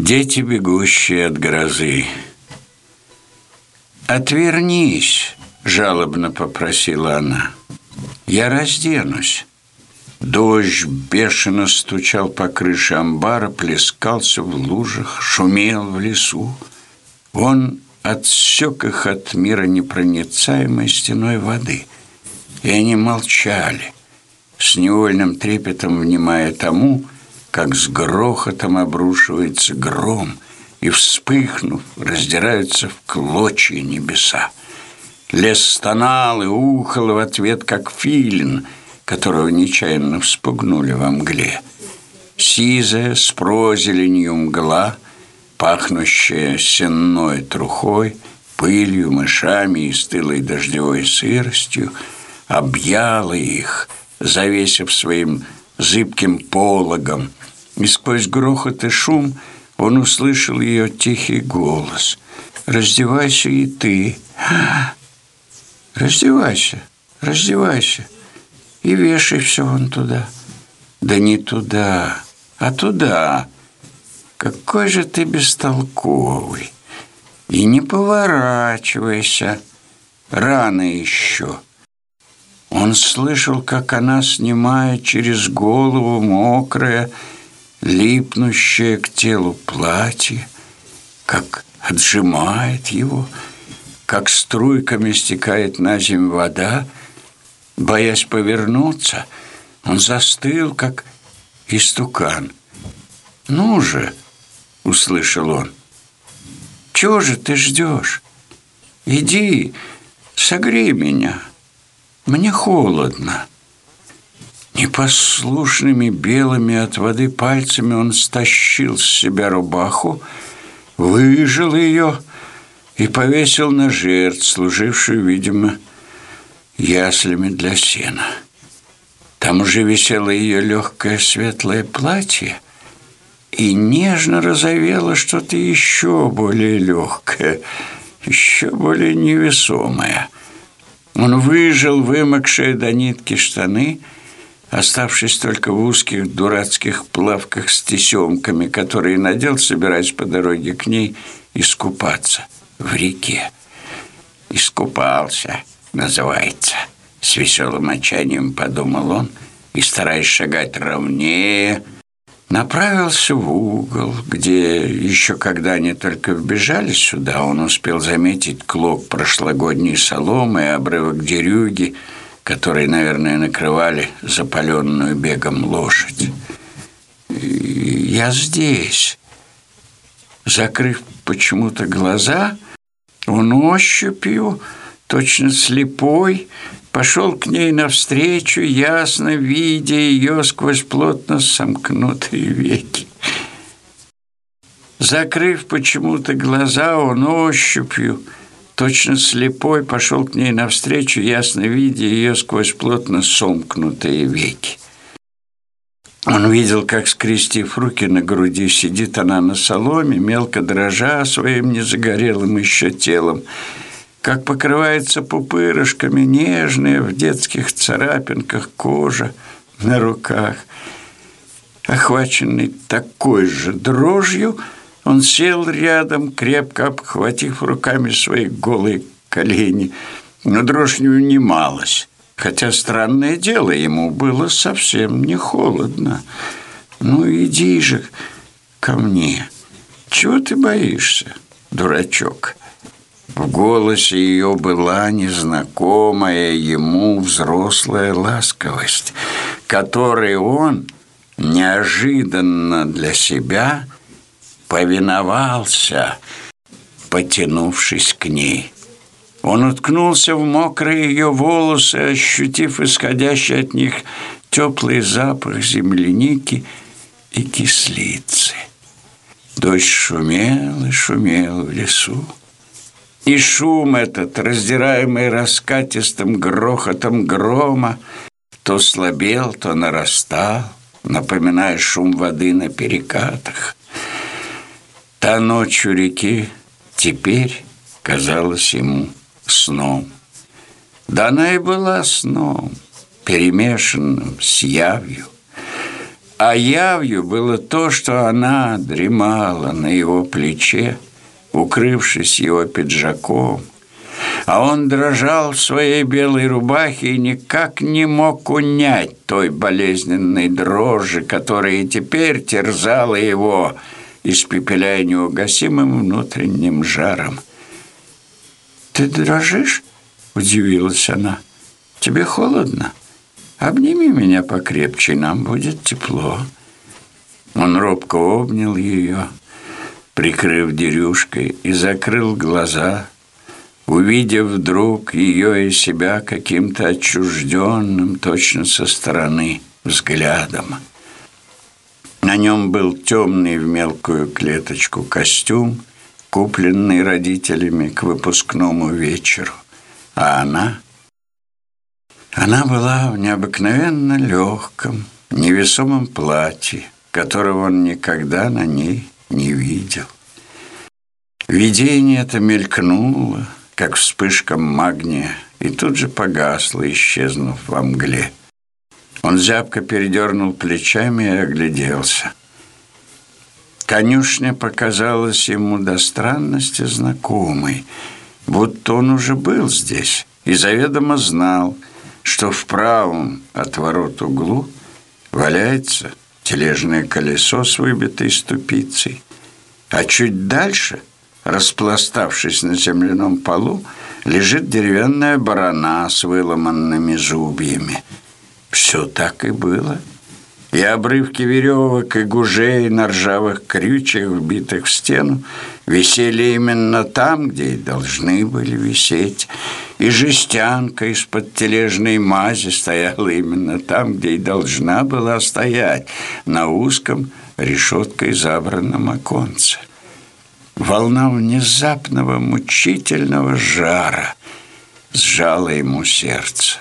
Дети, бегущие от грозы. «Отвернись!» – жалобно попросила она. «Я разденусь». Дождь бешено стучал по крыше амбара, плескался в лужах, шумел в лесу. Он отсек их от мира непроницаемой стеной воды. И они молчали, с невольным трепетом внимая тому, как с грохотом обрушивается гром, и, вспыхнув, раздираются в клочья небеса. Лес стонал и ухал в ответ, как филин, которого нечаянно вспугнули во мгле. Сизая с прозеленью мгла, пахнущая сенной трухой, пылью, мышами и стылой дождевой сыростью, объяла их, завесив своим зыбким пологом, и сквозь грохот и шум он услышал ее тихий голос. «Раздевайся и ты! Раздевайся, раздевайся и вешай все вон туда». «Да не туда, а туда. Какой же ты бестолковый! И не поворачивайся, рано еще». Он слышал, как она снимает через голову мокрое, липнущее к телу платье, как отжимает его, как струйками стекает на землю вода. Боясь повернуться, он застыл, как истукан. «Ну же!» — услышал он. «Чего же ты ждешь? Иди, согрей меня. Мне холодно». Непослушными белыми от воды пальцами он стащил с себя рубаху, выжал ее и повесил на жердь, служившую, видимо, яслями для сена. Там уже висело ее легкое светлое платье, и нежно розовело что-то еще более легкое, еще более невесомое. Он выжал вымокшие до нитки штаны, оставшись только в узких дурацких плавках с тесемками, которые надел, собираясь по дороге к ней искупаться в реке. «Искупался, называется», — с веселым отчаянием подумал он, и, стараясь шагать ровнее, направился в угол, где еще когда они только вбежали сюда, он успел заметить клок прошлогодней соломы и обрывок дерюги, которые, наверное, накрывали запаленную бегом лошадь. «Я здесь». Закрыв почему-то глаза, он ощупью, точно слепой, пошел к ней навстречу, ясно видя ее сквозь плотно сомкнутые веки. Закрыв почему-то глаза, он ощупью, точно слепой, пошел к ней навстречу, ясно видя ее сквозь плотно сомкнутые веки. Он видел, как, скрестив руки на груди, сидит она на соломе, мелко дрожа своим незагорелым еще телом, как покрывается пупырышками нежная в детских царапинках кожа на руках. Охваченный такой же дрожью, он сел рядом, крепко обхватив руками свои голые колени, но дрожь не унималась, хотя, странное дело, ему было совсем не холодно. «Ну, иди же ко мне. Чего ты боишься, дурачок?» В голосе ее была незнакомая ему взрослая ласковость, которой он неожиданно для себя повиновался, потянувшись к ней. Он уткнулся в мокрые ее волосы, ощутив исходящий от них теплый запах земляники и кислицы. Дождь шумел и шумел в лесу. И шум этот, раздираемый раскатистым грохотом грома, то слабел, то нарастал, напоминая шум воды на перекатах. Та ночь у реки теперь казалась ему сном. Да она и была сном, перемешанным с явью. А явью было то, что она дремала на его плече, укрывшись его пиджаком, а он дрожал в своей белой рубахе и никак не мог унять той болезненной дрожи, которая теперь терзала его, испепеляя неугасимым внутренним жаром. «Ты дрожишь?» – удивилась она. «Тебе холодно? Обними меня покрепче, нам будет тепло». Он робко обнял ее, прикрыв дерюшкой, и закрыл глаза, увидев вдруг ее и себя каким-то отчужденным, точно со стороны, взглядом. На нем был темный в мелкую клеточку костюм, купленный родителями к выпускному вечеру, а она была в необыкновенно легком, невесомом платье, которого он никогда на ней не видел. Видение это мелькнуло, как вспышка магния, и тут же погасло, исчезнув во мгле. Он зябко передернул плечами и огляделся. Конюшня показалась ему до странности знакомой, будто он уже был здесь и заведомо знал, что в правом от ворот углу валяется тележное колесо с выбитой ступицей, а чуть дальше, распластавшись на земляном полу, лежит деревянная барана с выломанными зубьями. Все так и было. И обрывки веревок и гужей на ржавых крючьях, вбитых в стену, висели именно там, где и должны были висеть. И жестянка из-под тележной мази стояла именно там, где и должна была стоять, на узком решеткой забранном оконце. Волна внезапного мучительного жара сжала ему сердце.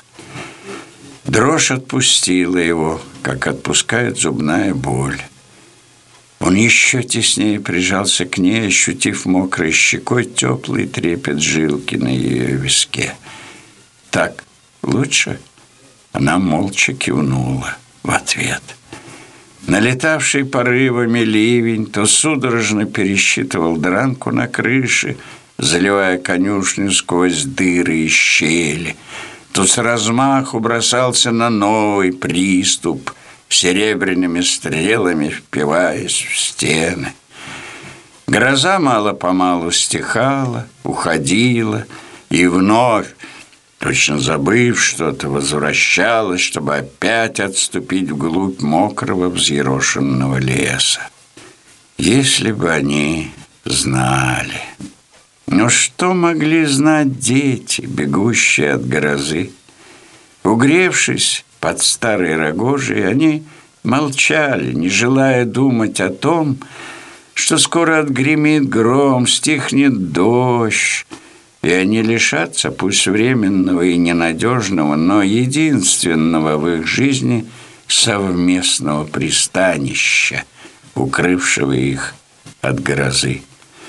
Дрожь отпустила его, как отпускает зубная боль. Он еще теснее прижался к ней, ощутив мокрой щекой теплый трепет жилки на ее виске. «Так лучше?» Она молча кивнула в ответ. Налетавший порывами ливень то судорожно пересчитывал дранку на крыше, заливая конюшню сквозь дыры и щели, то с размаху бросался на новый приступ, серебряными стрелами впиваясь в стены. Гроза мало-помалу стихала, уходила, и вновь, точно забыв что-то, возвращалась, чтобы опять отступить вглубь мокрого взъерошенного леса. Если бы они знали... Но что могли знать дети, бегущие от грозы? Угревшись под старой рогожей, они молчали, не желая думать о том, что скоро отгремит гром, стихнет дождь, и они лишатся, пусть временного и ненадежного, но единственного в их жизни совместного пристанища, укрывшего их от грозы.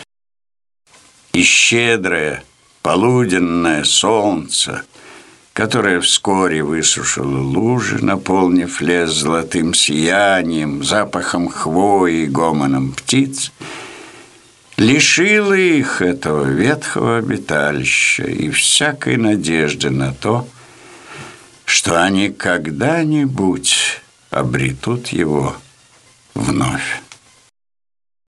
И щедрое полуденное солнце, которое вскоре высушило лужи, наполнив лес золотым сиянием, запахом хвои и гомоном птиц, лишило их этого ветхого обиталища и всякой надежды на то, что они когда-нибудь обретут его вновь.